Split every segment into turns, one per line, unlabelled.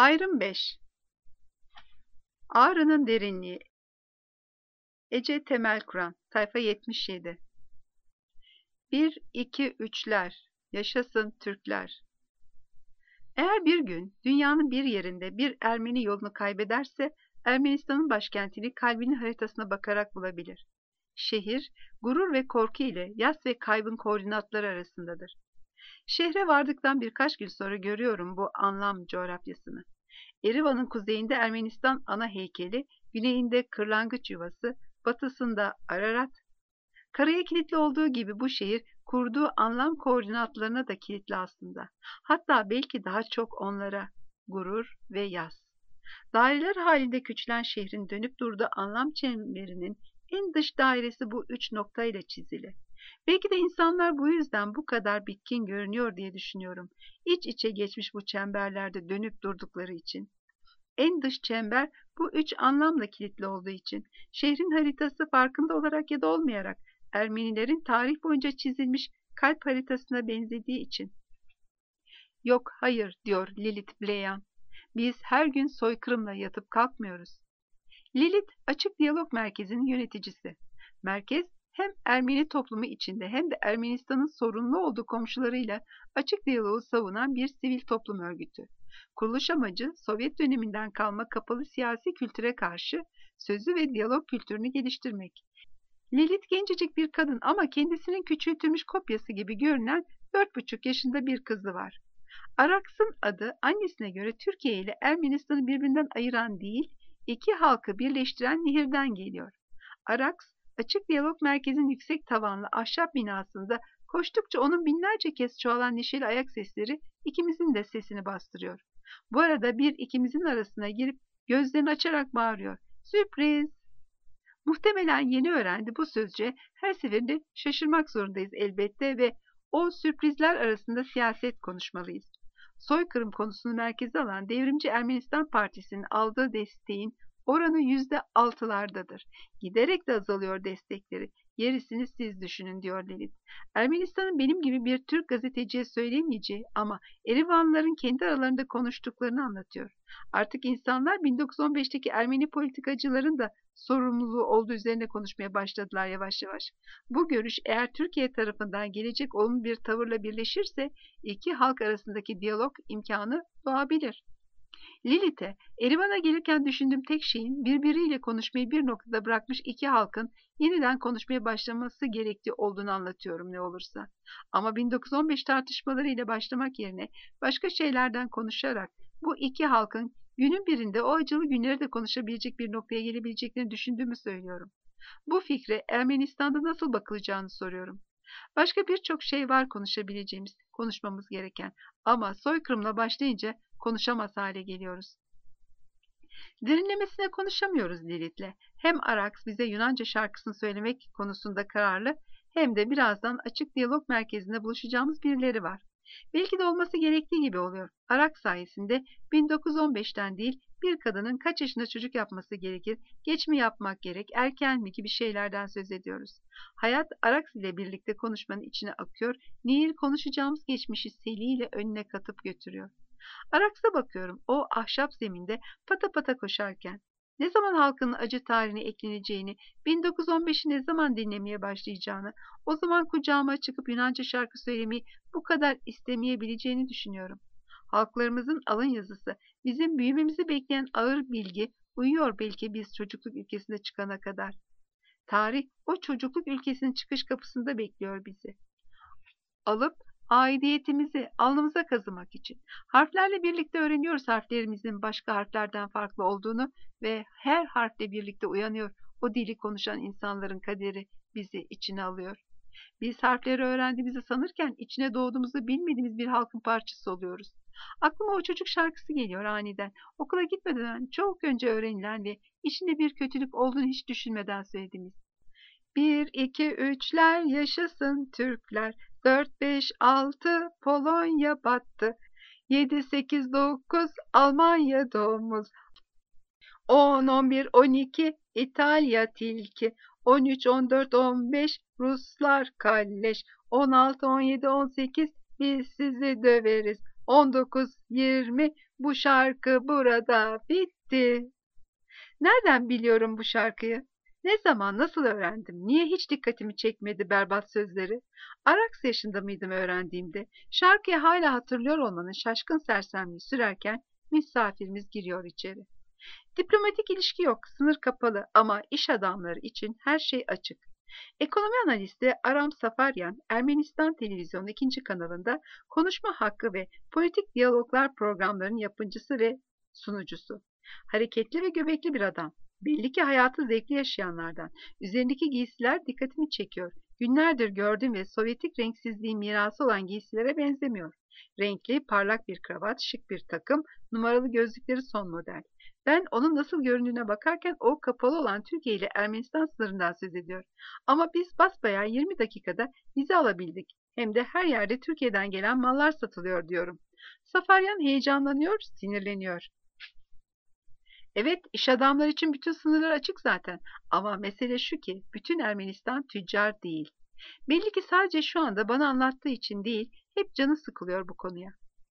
Ayrım 5. Ağrı'nın derinliği. Ece Temel Kur'an. Sayfa 77. 1, 2, 3'ler. Yaşasın Türkler. Eğer bir gün dünyanın bir yerinde bir Ermeni yolunu kaybederse, Ermenistan'ın başkentini kalbinin haritasına bakarak bulabilir. Şehir, gurur ve korku ile yas ve kaybın koordinatları arasındadır. Şehre vardıktan birkaç gün sonra görüyorum bu anlam coğrafyasını. Erivan'ın kuzeyinde Ermenistan ana heykeli, güneyinde kırlangıç yuvası, batısında Ararat. Karaya kilitli olduğu gibi bu şehir kurduğu anlam koordinatlarına da kilitli aslında. Hatta belki daha çok onlara, gurur ve yas. Daireler halinde küçülen şehrin dönüp durduğu anlam çemberinin en dış dairesi bu 3 noktayla çizili. Belki de insanlar bu yüzden bu kadar bitkin görünüyor diye düşünüyorum. İç içe geçmiş bu çemberlerde dönüp durdukları için. En dış çember bu 3 anlamla kilitli olduğu için, şehrin haritası farkında olarak ya da olmayarak Ermenilerin tarih boyunca çizilmiş kalp haritasına benzediği için. Yok, hayır diyor Lilith Bleyan. Biz her gün soykırımla yatıp kalkmıyoruz. Lilith, Açık Diyalog Merkezi'nin yöneticisi. Merkez, hem Ermeni toplumu içinde hem de Ermenistan'ın sorunlu olduğu komşularıyla açık diyaloğu savunan bir sivil toplum örgütü. Kuruluş amacı, Sovyet döneminden kalma kapalı siyasi kültüre karşı sözlü ve diyalog kültürünü geliştirmek. Lilith gencecik bir kadın ama kendisinin küçültülmüş kopyası gibi görünen 4,5 yaşında bir kızı var. Araks'ın adı annesine göre Türkiye ile Ermenistan'ı birbirinden ayıran değil, iki halkı birleştiren nehirden geliyor. Araks, Açık Diyalog Merkezi'nin yüksek tavanlı ahşap binasında koştukça onun binlerce kez çoğalan neşeli ayak sesleri ikimizin de sesini bastırıyor. Bu arada bir ikimizin arasına girip gözlerini açarak bağırıyor. Sürpriz! Muhtemelen yeni öğrendi bu sözce her seferinde şaşırmak zorundayız elbette ve o sürprizler arasında siyaset konuşmalıyız. Soykırım konusunu merkeze alan Devrimci Ermenistan Partisi'nin aldığı desteğin oranı %6'lardadır. Giderek de azalıyor destekleri. Gerisini siz düşünün diyor Lilith. Ermenistan'ın benim gibi bir Türk gazeteciye söyleyemeyeceği ama Erivanlıların kendi aralarında konuştuklarını anlatıyor. Artık insanlar 1915'teki Ermeni politikacıların da sorumluluğu olduğu üzerine konuşmaya başladılar yavaş yavaş. Bu görüş eğer Türkiye tarafından gelecek olumlu bir tavırla birleşirse iki halk arasındaki diyalog imkanı doğabilir. Lilith'e, Erivan'a gelirken düşündüğüm tek şeyin birbiriyle konuşmayı bir noktada bırakmış iki halkın yeniden konuşmaya başlaması gerektiği olduğunu anlatıyorum ne olursa. Ama 1915 tartışmalarıyla başlamak yerine başka şeylerden konuşarak bu iki halkın günün birinde o acılı günleri de konuşabilecek bir noktaya gelebileceklerini düşündüğümü söylüyorum. Bu fikre Ermenistan'da nasıl bakılacağını soruyorum. Başka birçok şey var konuşabileceğimiz, konuşmamız gereken ama soykırımla başlayınca konuşamaz hale geliyoruz. Derinlemesine konuşamıyoruz Lilith'le. Hem Araks bize Yunanca şarkısını söylemek konusunda kararlı hem de birazdan Açık Diyalog Merkezi'nde buluşacağımız birileri var. Belki de olması gerektiği gibi oluyor. Araks sayesinde 1915'ten değil bir kadının kaç yaşında çocuk yapması gerekir, geç mi yapmak gerek, erken mi gibi şeylerden söz ediyoruz. Hayat Araks ile birlikte konuşmanın içine akıyor, Nehir konuşacağımız geçmişi seliyle önüne katıp götürüyor. Araks'a bakıyorum o ahşap zeminde pata pata koşarken. Ne zaman halkın acı tarihine ekleneceğini, 1915'i ne zaman dinlemeye başlayacağını, o zaman kucağıma çıkıp Yunanca şarkı söylemeyi bu kadar istemeyebileceğini düşünüyorum. Halklarımızın alın yazısı, bizim büyümemizi bekleyen ağır bilgi uyuyor belki biz çocukluk ülkesine çıkana kadar. Tarih o çocukluk ülkesinin çıkış kapısında bekliyor bizi. Alıp aidiyetimizi alnımıza kazımak için. Harflerle birlikte öğreniyoruz harflerimizin başka harflerden farklı olduğunu ve her harfle birlikte uyanıyor o dili konuşan insanların kaderi bizi içine alıyor. Biz harfleri öğrendiğimizi sanırken içine doğduğumuzu bilmediğimiz bir halkın parçası oluyoruz. Aklıma o çocuk şarkısı geliyor aniden. Okula gitmeden çok önce öğrenilen ve içinde bir kötülük olduğunu hiç düşünmeden söylediğimiz. 1, 2, 3'ler yaşasın Türkler. 4, 5, 6 Polonya battı. 7, 8, 9 Almanya domuz. 10, 11, 12 İtalya tilki. 13, 14, 15 Ruslar kalleş. 16, 17, 18 biz sizi döveriz. 19, 20, bu şarkı burada bitti. Nereden biliyorum bu şarkıyı? Ne zaman, nasıl öğrendim? Niye hiç dikkatimi çekmedi berbat sözleri? Araks yaşında mıydım öğrendiğimde? Şarkıyı hala hatırlıyor olmanın şaşkın sersemliği sürerken misafirimiz giriyor içeri. Diplomatik ilişki yok, sınır kapalı ama iş adamları için her şey açık. Ekonomi analisti Aram Safaryan, Ermenistan Televizyonu 2. kanalında konuşma hakkı ve politik diyaloglar programlarının yapımcısı ve sunucusu. Hareketli ve göbekli bir adam. Belli ki hayatı zevkli yaşayanlardan. Üzerindeki giysiler dikkatimi çekiyor. Günlerdir gördüğüm ve Sovyetik renksizliğin mirası olan giysilere benzemiyor. Renkli, parlak bir kravat, şık bir takım, numaralı gözlükleri son model. Ben onun nasıl göründüğüne bakarken o kapalı olan Türkiye ile Ermenistan sınırından söz ediyor. Ama biz basbayağı 20 dakikada vize alabildik. Hem de her yerde Türkiye'den gelen mallar satılıyor diyorum. Safaryan heyecanlanıyor, sinirleniyor. Evet, iş adamları için bütün sınırlar açık zaten. Ama mesele şu ki, bütün Ermenistan tüccar değil. Belli ki sadece şu anda bana anlattığı için değil, hep canı sıkılıyor bu konuya.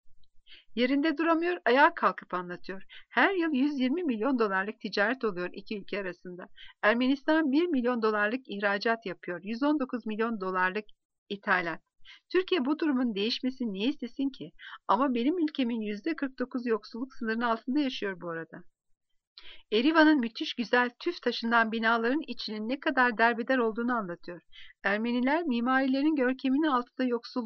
Yerinde duramıyor, ayağa kalkıp anlatıyor. Her yıl 120 milyon dolarlık ticaret oluyor iki ülke arasında. Ermenistan 1 milyon dolarlık ihracat yapıyor, 119 milyon dolarlık ithalat. Türkiye bu durumun değişmesini niye istesin ki? Ama benim ülkemin %49 yoksulluk sınırının altında yaşıyor bu arada. Erivan'ın müthiş güzel tüf taşından binaların içinin ne kadar derbeder olduğunu anlatıyor. Ermeniler mimarilerin görkeminin altında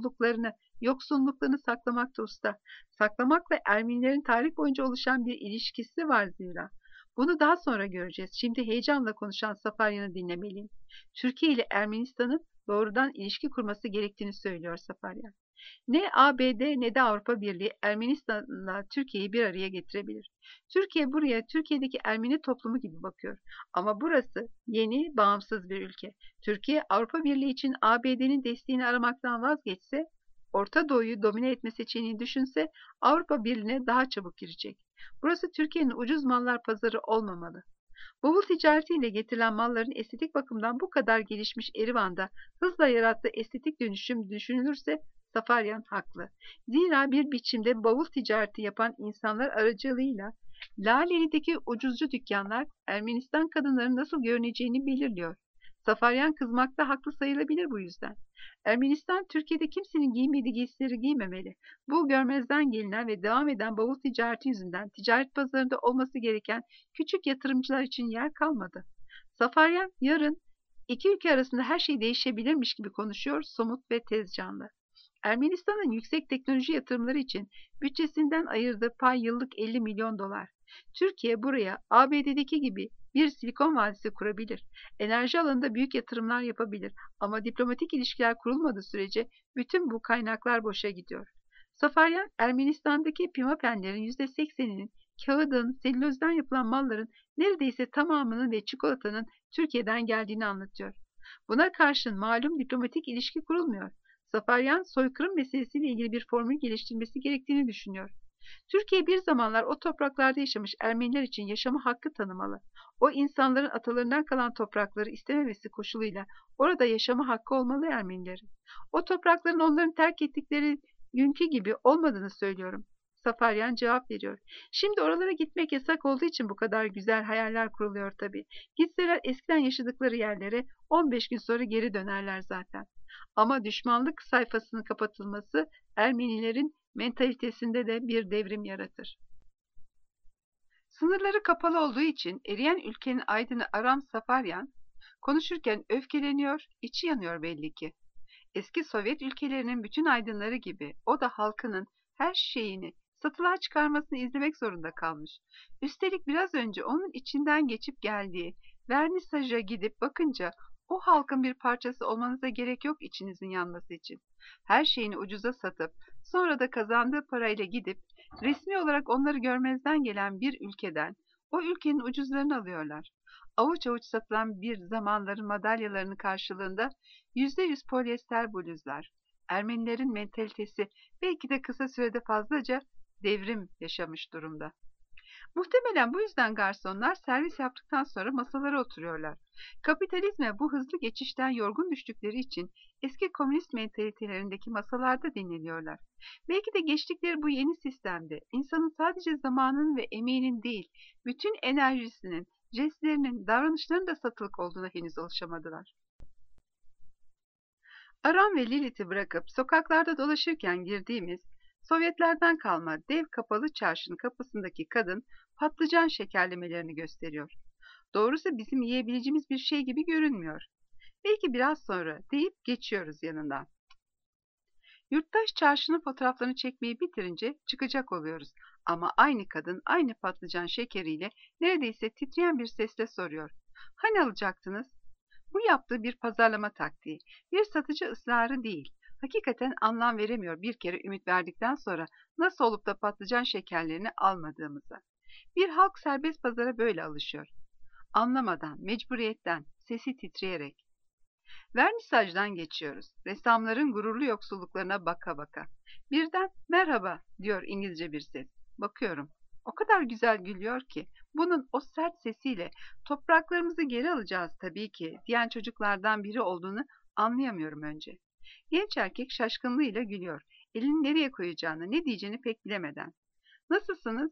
yoksulluklarını saklamakta usta. Saklamakla Ermenilerin tarih boyunca oluşan bir ilişkisi var zira. Bunu daha sonra göreceğiz. Şimdi heyecanla konuşan Safaryan'ı dinlemeliyim. Türkiye ile Ermenistan'ın doğrudan ilişki kurması gerektiğini söylüyor Safaryan. Ne ABD ne de Avrupa Birliği Ermenistan'la Türkiye'yi bir araya getirebilir. Türkiye buraya Türkiye'deki Ermeni toplumu gibi bakıyor. Ama burası yeni, bağımsız bir ülke. Türkiye Avrupa Birliği için ABD'nin desteğini aramaktan vazgeçse, Orta Doğu'yu domine etme seçeneğini düşünse Avrupa Birliği'ne daha çabuk girecek. Burası Türkiye'nin ucuz mallar pazarı olmamalı. Bavul ticaretiyle getirilen malların estetik bakımdan bu kadar gelişmiş Erivan'da hızla yarattığı estetik dönüşüm düşünülürse Safaryan haklı. Zira bir biçimde bavul ticareti yapan insanlar aracılığıyla Laleli'deki ucuzcu dükkanlar Ermenistan kadınların nasıl görüneceğini belirliyor. Safaryan kızmakta haklı sayılabilir bu yüzden. Ermenistan, Türkiye'de kimsenin giymediği giysileri giymemeli. Bu görmezden gelinen ve devam eden bavul ticareti yüzünden ticaret pazarında olması gereken küçük yatırımcılar için yer kalmadı. Safaryan yarın iki ülke arasında her şey değişebilirmiş gibi konuşuyor, somut ve tez canlı. Ermenistan'ın yüksek teknoloji yatırımları için bütçesinden ayırdığı pay yıllık 50 milyon dolar. Türkiye buraya ABD'deki gibi bir Silikon Vadisi kurabilir. Enerji alanında büyük yatırımlar yapabilir. Ama diplomatik ilişkiler kurulmadığı sürece bütün bu kaynaklar boşa gidiyor. Safaryan, Ermenistan'daki pimapenlerin %80'inin kağıdın, selülozdan yapılan malların neredeyse tamamının ve çikolatanın Türkiye'den geldiğini anlatıyor. Buna karşın malum diplomatik ilişki kurulmuyor. Safaryan, soykırım meselesiyle ilgili bir formül geliştirmesi gerektiğini düşünüyor. Türkiye bir zamanlar o topraklarda yaşamış Ermeniler için yaşama hakkı tanımalı. O insanların atalarından kalan toprakları istememesi koşuluyla orada yaşama hakkı olmalı Ermenilerin. O toprakların onların terk ettikleri günkü gibi olmadığını söylüyorum. Safaryan cevap veriyor. Şimdi oralara gitmek yasak olduğu için bu kadar güzel hayaller kuruluyor tabii. Gitseler eskiden yaşadıkları yerlere 15 gün sonra geri dönerler zaten. Ama düşmanlık sayfasının kapatılması Ermenilerin mentalitesinde de bir devrim yaratır. Sınırları kapalı olduğu için eriyen ülkenin aydını Aram Safaryan konuşurken öfkeleniyor, içi yanıyor belli ki. Eski Sovyet ülkelerinin bütün aydınları gibi o da halkının her şeyini satılığa çıkarmasını izlemek zorunda kalmış. Üstelik biraz önce onun içinden geçip geldiği vernisaja gidip bakınca o halkın bir parçası olmanıza gerek yok içinizin yanması için. Her şeyini ucuza satıp sonra da kazandığı parayla gidip resmi olarak onları görmezden gelen bir ülkeden o ülkenin ucuzlarını alıyorlar. Avuç avuç satılan bir zamanların madalyalarının karşılığında %100 polyester bluzlar. Ermenilerin mentalitesi belki de kısa sürede fazlaca devrim yaşamış durumda. Muhtemelen bu yüzden garsonlar servis yaptıktan sonra masalara oturuyorlar. Kapitalizme bu hızlı geçişten yorgun düştükleri için eski komünist mentalitelerindeki masalarda dinleniyorlar. Belki de geçtikleri bu yeni sistemde insanın sadece zamanının ve emeğinin değil, bütün enerjisinin, jestlerinin, davranışlarının da satılık olduğuna henüz alışamadılar. Aram ve Lilith'i bırakıp sokaklarda dolaşırken girdiğimiz Sovyetlerden kalma dev kapalı çarşının kapısındaki kadın patlıcan şekerlemelerini gösteriyor. Doğrusu bizim yiyebileceğimiz bir şey gibi görünmüyor. Belki biraz sonra deyip geçiyoruz yanından. Yurttaş çarşının fotoğraflarını çekmeyi bitirince çıkacak oluyoruz. Ama aynı kadın aynı patlıcan şekeriyle neredeyse titreyen bir sesle soruyor. Hani alacaktınız? Bu yaptığı bir pazarlama taktiği, bir satıcı ısrarı değil. Hakikaten anlam veremiyor bir kere ümit verdikten sonra nasıl olup da patlıcan şekerlerini almadığımıza. Bir halk serbest pazara böyle alışıyor. Anlamadan, mecburiyetten, sesi titreyerek. Vernisajdan geçiyoruz. Ressamların gururlu yoksulluklarına baka baka. Birden merhaba diyor İngilizce bir ses. Bakıyorum. O kadar güzel gülüyor ki bunun o sert sesiyle topraklarımızı geri alacağız tabii ki diyen çocuklardan biri olduğunu anlayamıyorum önce. Genç erkek şaşkınlığıyla gülüyor. Elini nereye koyacağını, ne diyeceğini pek bilemeden. Nasılsınız?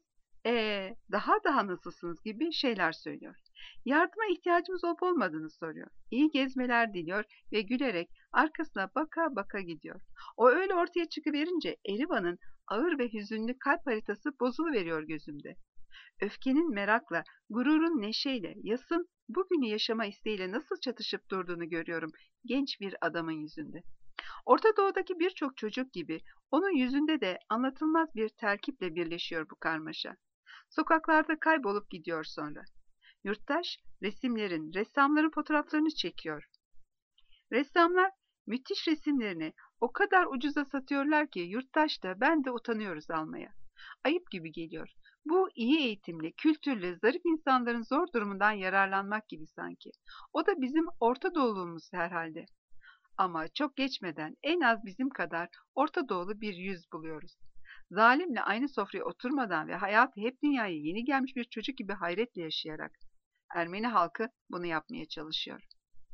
Daha nasılsınız gibi şeyler söylüyor. Yardıma ihtiyacımız olup olmadığını soruyor. İyi gezmeler diliyor ve gülerek arkasına baka baka gidiyor. O öyle ortaya çıkıverince Erivan'ın ağır ve hüzünlü kalp haritası bozuluveriyor gözümde. Öfkenin merakla, gururun neşeyle, yasın bugünü yaşama isteğiyle nasıl çatışıp durduğunu görüyorum genç bir adamın yüzünde. Orta Doğu'daki birçok çocuk gibi onun yüzünde de anlatılmaz bir terkiple birleşiyor bu karmaşa. Sokaklarda kaybolup gidiyor sonra. Yurttaş resimlerin, ressamların fotoğraflarını çekiyor. Ressamlar müthiş resimlerini o kadar ucuza satıyorlar ki yurttaş da ben de utanıyoruz almaya. Ayıp gibi geliyor. Bu iyi eğitimli, kültürlü, zarif insanların zor durumundan yararlanmak gibi sanki. O da bizim Orta Doğuluğumuz herhalde. Ama çok geçmeden en az bizim kadar Orta Doğulu bir yüz buluyoruz. Zalimle aynı sofraya oturmadan ve hayatı hep dünyaya yeni gelmiş bir çocuk gibi hayretle yaşayarak Ermeni halkı bunu yapmaya çalışıyor.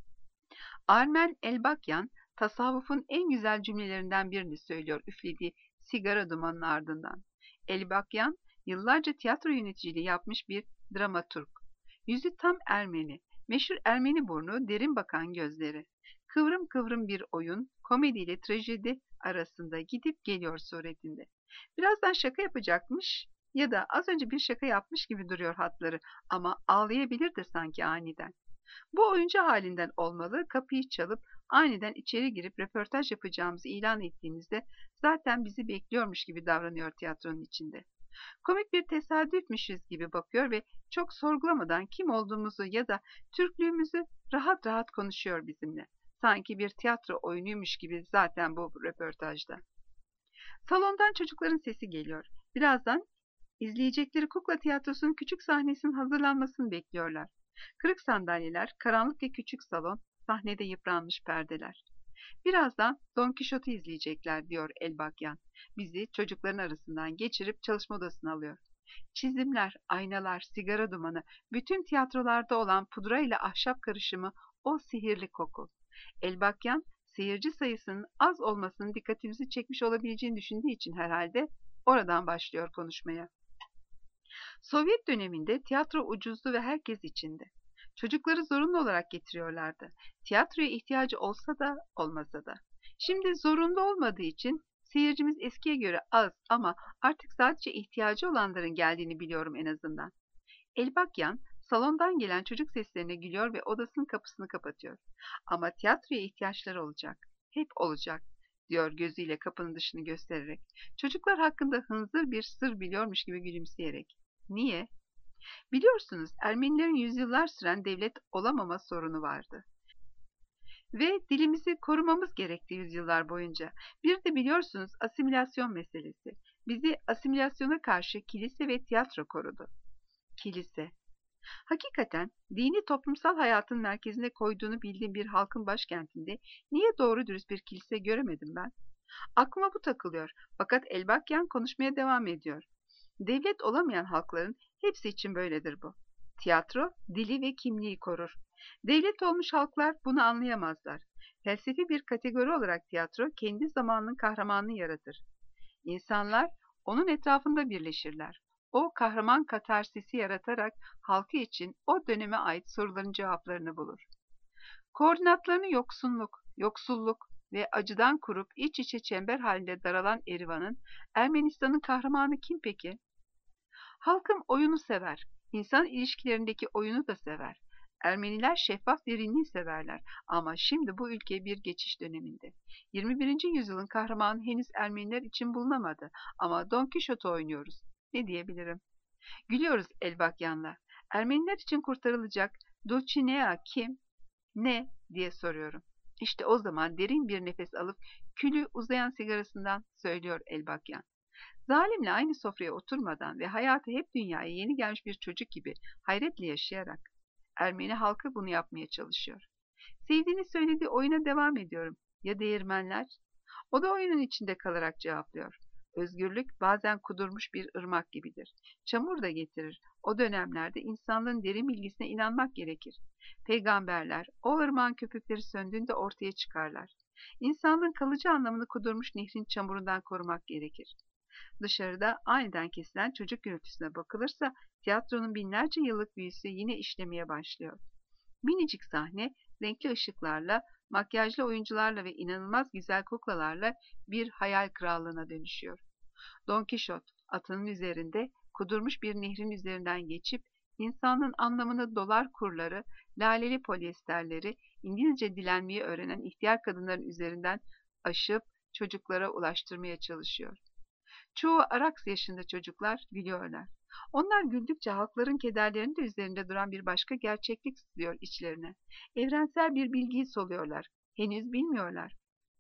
Armen Elbakyan tasavvufun en güzel cümlelerinden birini söylüyor üflediği sigara dumanının ardından. Elbakyan yıllarca tiyatro yöneticiliği yapmış bir dramaturg. Yüzü tam Ermeni, meşhur Ermeni burnu, derin bakan gözleri. Kıvrım kıvrım bir oyun, komedi ile trajedi arasında gidip geliyor suretinde. Birazdan şaka yapacakmış ya da az önce bir şaka yapmış gibi duruyor hatları ama ağlayabilir de sanki aniden. Bu oyuncu halinden olmalı, kapıyı çalıp aniden içeri girip röportaj yapacağımızı ilan ettiğimizde zaten bizi bekliyormuş gibi davranıyor tiyatronun içinde. Komik bir tesadüfmüşüz gibi bakıyor ve çok sorgulamadan kim olduğumuzu ya da Türklüğümüzü rahat rahat konuşuyor bizimle. Sanki bir tiyatro oyunuymuş gibi zaten bu röportajda. Salondan çocukların sesi geliyor. Birazdan izleyecekleri kukla tiyatrosunun küçük sahnesinin hazırlanmasını bekliyorlar. Kırık sandalyeler, karanlık ve küçük salon, sahnede yıpranmış perdeler. Birazdan Don Kişot'u izleyecekler diyor Elbakyan. Bizi çocukların arasından geçirip çalışma odasına alıyor. Çizimler, aynalar, sigara dumanı, bütün tiyatrolarda olan pudra ile ahşap karışımı o sihirli koku. Elbakyan, seyirci sayısının az olmasının dikkatimizi çekmiş olabileceğini düşündüğü için herhalde oradan başlıyor konuşmaya. Sovyet döneminde tiyatro ucuzdu ve herkes içindi. Çocukları zorunlu olarak getiriyorlardı. Tiyatroya ihtiyacı olsa da olmasa da. Şimdi zorunlu olmadığı için seyircimiz eskiye göre az ama artık sadece ihtiyacı olanların geldiğini biliyorum en azından. Elbakyan salondan gelen çocuk seslerine gülüyor ve odasının kapısını kapatıyor. Ama tiyatroya ihtiyaçları olacak. Hep olacak diyor gözüyle kapının dışını göstererek. Çocuklar hakkında hınzır bir sır biliyormuş gibi gülümseyerek. Niye? Biliyorsunuz Ermenilerin yüzyıllar süren devlet olamama sorunu vardı. Ve dilimizi korumamız gerekti yüzyıllar boyunca. Bir de biliyorsunuz asimilasyon meselesi. Bizi asimilasyona karşı kilise ve tiyatro korudu. Kilise. Hakikaten dini toplumsal hayatın merkezine koyduğunu bildiğim bir halkın başkentinde niye doğru dürüst bir kilise göremedim ben? Aklıma bu takılıyor. Fakat Elbakyan konuşmaya devam ediyor. Devlet olamayan halkların hepsi için böyledir bu. Tiyatro, dili ve kimliği korur. Devlet olmuş halklar bunu anlayamazlar. Felsefi bir kategori olarak tiyatro kendi zamanının kahramanını yaratır. İnsanlar onun etrafında birleşirler. O kahraman katarsisi yaratarak halkı için o döneme ait soruların cevaplarını bulur. Koordinatlarını yoksulluk ve acıdan kurup iç içe çember halinde daralan Erivan'ın, Ermenistan'ın kahramanı kim peki? Halkım oyunu sever. İnsan ilişkilerindeki oyunu da sever. Ermeniler şeffaf derinliği severler ama şimdi bu ülke bir geçiş döneminde. 21. yüzyılın kahramanı henüz Ermeniler için bulunamadı ama Don Quixote oynuyoruz. Ne diyebilirim? Gülüyoruz Elbakyan'la. Ermeniler için kurtarılacak Dulcinea kim? Ne diye soruyorum. İşte o zaman derin bir nefes alıp külü uzayan sigarasından söylüyor Elbakyan. Zalimle aynı sofraya oturmadan ve hayatı hep dünyaya yeni gelmiş bir çocuk gibi hayretle yaşayarak Ermeni halkı bunu yapmaya çalışıyor. Sevdiğini söylediği oyuna devam ediyorum. Ya değirmenler? O da oyunun içinde kalarak cevaplıyor. Özgürlük bazen kudurmuş bir ırmak gibidir. Çamur da getirir. O dönemlerde insanlığın derin bilgisine inanmak gerekir. Peygamberler, o ırmağın köpükleri söndüğünde ortaya çıkarlar. İnsanlığın kalıcı anlamını kudurmuş nehrin çamurundan korumak gerekir. Dışarıda aniden kesilen çocuk gürültüsüne bakılırsa tiyatronun binlerce yıllık büyüsü yine işlemeye başlıyor. Minicik sahne, renkli ışıklarla, makyajlı oyuncularla ve inanılmaz güzel kuklalarla bir hayal krallığına dönüşüyor. Don Kişot, atının üzerinde, kudurmuş bir nehrin üzerinden geçip, insanın anlamını dolar kurları, laleli polyesterleri, İngilizce dilenmeyi öğrenen ihtiyar kadınların üzerinden aşıp çocuklara ulaştırmaya çalışıyor. Çoğu Araks yaşında çocuklar gülüyorlar. Onlar güldükçe halkların kederlerinin de üzerinde duran bir başka gerçeklik sızıyor içlerine. Evrensel bir bilgiyi soluyorlar. Henüz bilmiyorlar.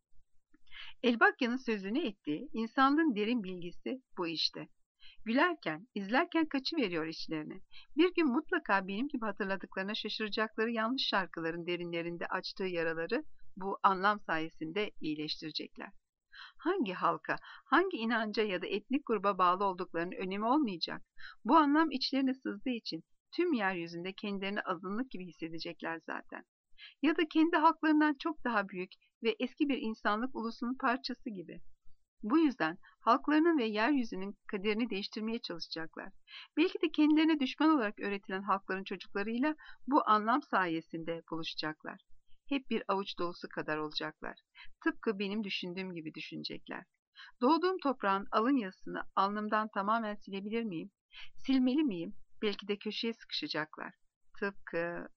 Elbakya'nın sözünü ettiği insanlığın derin bilgisi bu işte. Gülerken, izlerken kaçıveriyor içlerine. Bir gün mutlaka benim gibi hatırladıklarına şaşıracakları yanlış şarkıların derinlerinde açtığı yaraları bu anlam sayesinde iyileştirecekler. Hangi halka, hangi inanca ya da etnik gruba bağlı olduklarının önemi olmayacak. Bu anlam içlerine sızdığı için tüm yeryüzünde kendilerini azınlık gibi hissedecekler zaten. Ya da kendi halklarından çok daha büyük ve eski bir insanlık ulusunun parçası gibi. Bu yüzden halklarının ve yeryüzünün kaderini değiştirmeye çalışacaklar. Belki de kendilerine düşman olarak öğretilen halkların çocuklarıyla bu anlam sayesinde buluşacaklar. Hep bir avuç dolusu kadar olacaklar. Tıpkı benim düşündüğüm gibi düşünecekler. Doğduğum toprağın alın yazısını alnımdan tamamen silebilir miyim? Silmeli miyim? Belki de köşeye sıkışacaklar. Tıpkı...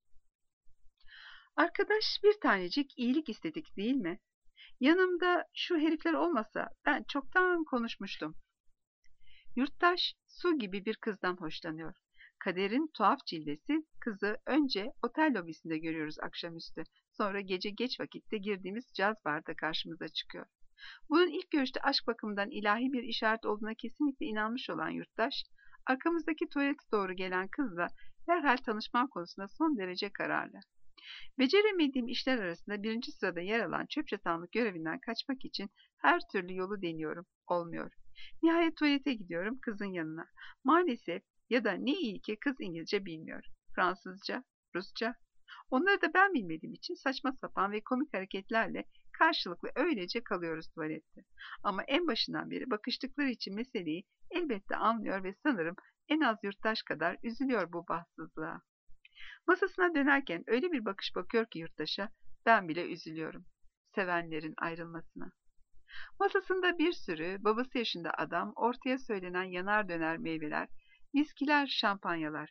Arkadaş bir tanecik iyilik istedik değil mi? Yanımda şu herifler olmasa ben çoktan konuşmuştum. Yurttaş su gibi bir kızdan hoşlanıyor. Kaderin tuhaf cilvesi kızı önce otel lobisinde görüyoruz akşamüstü. Sonra gece geç vakitte girdiğimiz caz barda karşımıza çıkıyor. Bunun ilk görüşte aşk bakımından ilahi bir işaret olduğuna kesinlikle inanmış olan yurttaş, arkamızdaki tuvalete doğru gelen kızla derhal tanışma konusunda son derece kararlı. Beceremediğim işler arasında birinci sırada yer alan çöp çatanlık görevinden kaçmak için her türlü yolu deniyorum. Olmuyor. Nihayet tuvalete gidiyorum kızın yanına. Maalesef ya da ne iyi ki kız İngilizce bilmiyor. Fransızca, Rusça. Onları da ben bilmediğim için saçma sapan ve komik hareketlerle karşılıklı öylece kalıyoruz tuvalette. Ama en başından beri bakıştıkları için meseleyi elbette anlıyor ve sanırım en az yurttaş kadar üzülüyor bu bahtsızlığa. Masasına dönerken öyle bir bakış bakıyor ki yurttaşa, ben bile üzülüyorum. Sevenlerin ayrılmasına. Masasında bir sürü babası yaşında adam, ortaya söylenen yanar döner meyveler, viskiler, şampanyalar.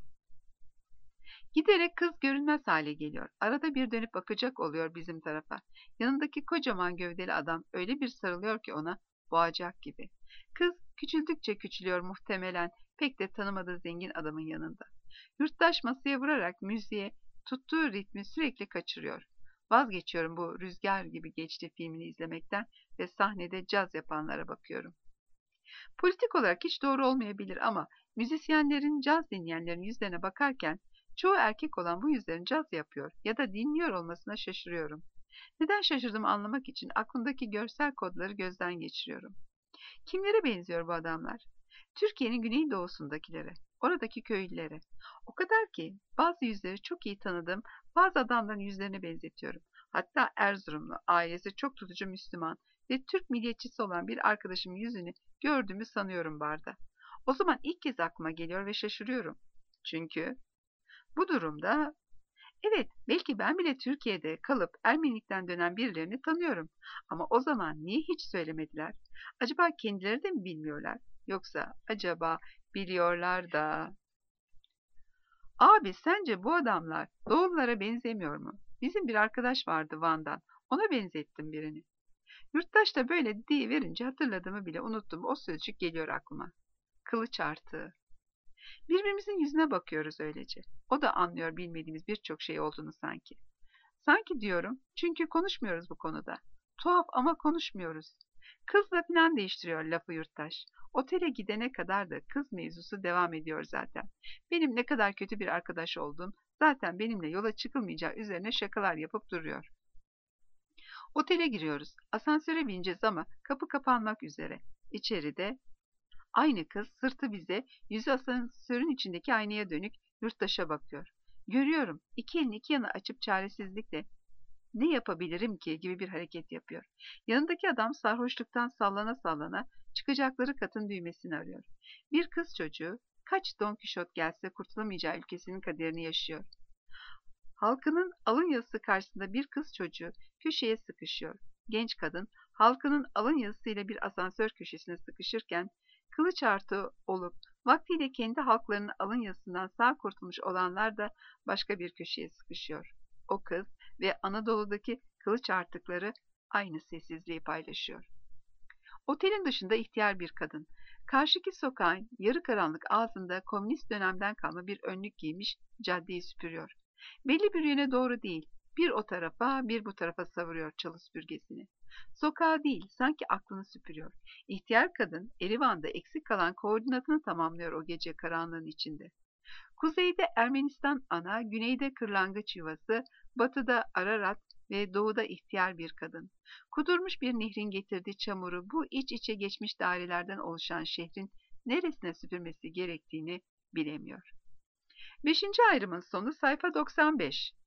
Giderek kız görünmez hale geliyor. Arada bir dönüp bakacak oluyor bizim tarafa. Yanındaki kocaman gövdeli adam öyle bir sarılıyor ki ona, boğacak gibi. Kız küçüldükçe küçülüyor muhtemelen pek de tanımadığı zengin adamın yanında. Yurttaş masaya vurarak müziğe, tuttuğu ritmi sürekli kaçırıyor. Vazgeçiyorum bu Rüzgar Gibi Geçti filmini izlemekten ve sahnede caz yapanlara bakıyorum. Politik olarak hiç doğru olmayabilir ama müzisyenlerin, caz dinleyenlerin yüzlerine bakarken çoğu erkek olan bu yüzlerin caz yapıyor ya da dinliyor olmasına şaşırıyorum. Neden şaşırdığımı anlamak için aklımdaki görsel kodları gözden geçiriyorum. Kimlere benziyor bu adamlar? Türkiye'nin güneydoğusundakilere, oradaki köylülere. O kadar ki bazı yüzleri çok iyi tanıdığım bazı adamların yüzlerine benzetiyorum. Hatta Erzurumlu, ailesi çok tutucu Müslüman ve Türk milliyetçisi olan bir arkadaşımın yüzünü gördüğümü sanıyorum barda. O zaman ilk kez aklıma geliyor ve şaşırıyorum. Çünkü bu durumda evet, belki ben bile Türkiye'de kalıp Ermenilikten dönen birilerini tanıyorum. Ama o zaman niye hiç söylemediler? Acaba kendileri de mi bilmiyorlar? Yoksa acaba biliyorlar da... Abi sence bu adamlar Doğullara benzemiyor mu? Bizim bir arkadaş vardı Van'dan. Ona benzettim birini. Yurttaş da böyle verince hatırladığımı bile unuttum. O sözcük geliyor aklıma. Kılıç artığı. Birbirimizin yüzüne bakıyoruz öylece. O da anlıyor bilmediğimiz birçok şey olduğunu sanki. Sanki diyorum çünkü konuşmuyoruz bu konuda. Tuhaf ama konuşmuyoruz. Kızla falan değiştiriyor lafı yurttaş. Otele gidene kadar da kız mevzusu devam ediyor zaten. Benim ne kadar kötü bir arkadaş olduğum zaten benimle yola çıkılmayacağı üzerine şakalar yapıp duruyor. Otele giriyoruz. Asansöre bineceğiz ama kapı kapanmak üzere. İçeride aynı kız sırtı bize, yüzü asansörün içindeki aynaya dönük yurttaşa bakıyor. Görüyorum. İki elini iki yana açıp çaresizlikle ne yapabilirim ki gibi bir hareket yapıyor. Yanındaki adam sarhoşluktan sallana sallana çıkacakları katın düğmesini arıyor. Bir kız çocuğu kaç Don Kişot gelse kurtulamayacağı ülkesinin kaderini yaşıyor. Halkının alın yazısı karşısında bir kız çocuğu köşeye sıkışıyor. Genç kadın halkının alın yazısıyla bir asansör köşesine sıkışırken kılıç artı olup vaktiyle kendi halklarının alın yazısından sağ kurtulmuş olanlar da başka bir köşeye sıkışıyor. O kız ve Anadolu'daki kılıç artıkları aynı sessizliği paylaşıyor. Otelin dışında ihtiyar bir kadın. Karşıki sokağın yarı karanlık ağzında komünist dönemden kalma bir önlük giymiş caddeyi süpürüyor. Belli bir yöne doğru değil, bir o tarafa bir bu tarafa savuruyor çalı süpürgesini. Sokağa değil, sanki aklını süpürüyor. İhtiyar kadın Erivan'da eksik kalan koordinatını tamamlıyor o gece karanlığın içinde. Kuzeyde Ermenistan ana, güneyde kırlangıç yuvası, batıda Ararat ve doğuda ihtiyar bir kadın. Kudurmuş bir nehrin getirdiği çamuru bu iç içe geçmiş dairelerden oluşan şehrin neresine süpürmesi gerektiğini bilemiyor. 5. ayrımın sonu sayfa 95.